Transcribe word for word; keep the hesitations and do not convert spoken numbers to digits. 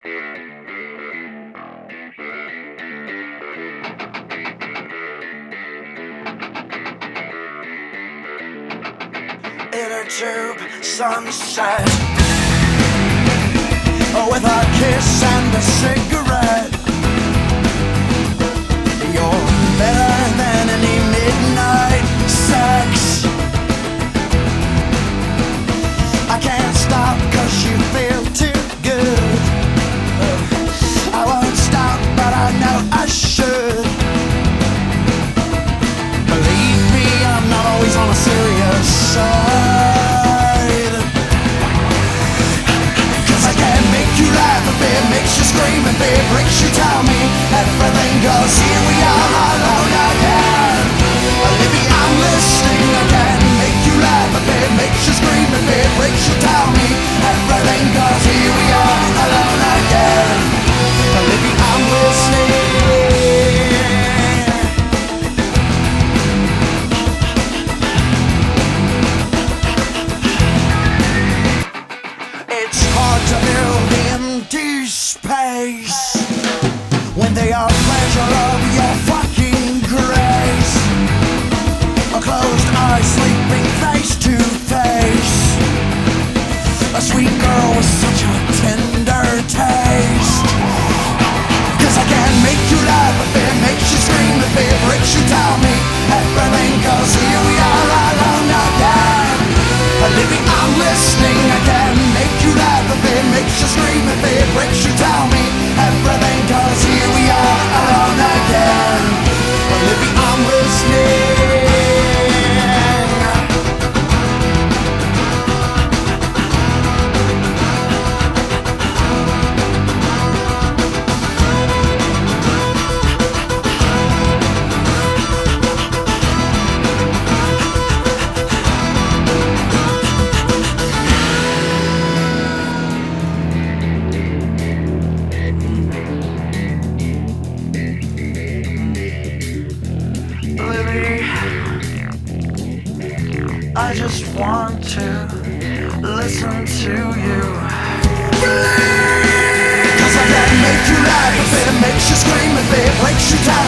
Inner tube sunset, oh, with a kiss and a cigarette. You're better than any midnight sex. I can't stop cause you feel too good. I won't stop but I know I should. Believe me, I'm not always on a serious side. Cause I can make you laugh if it makes you scream, if it breaks you tell me everything. Cause here we are alone again. Maybe I'm listening. I can make you laugh if it makes you scream, if it breaks you tell me everything. Cause here we are alone again. Maybe I'm listening. It's hard to build empty space when they are pleasure of your fucking grace. A closed eye, sleeping face to face. A sweet girl with such a tender taste. Cause I can make you laugh if it makes you scream, if it breaks you tell me everything. Cause here we are alone again. Living, I'm listening. I can make you laugh if it makes you scream, if it breaks you tell me everything. Cause here we are alone again. Living, I'm listening. I just want to listen to you. Cause I can make you laugh if it makes you scream, if it breaks you down.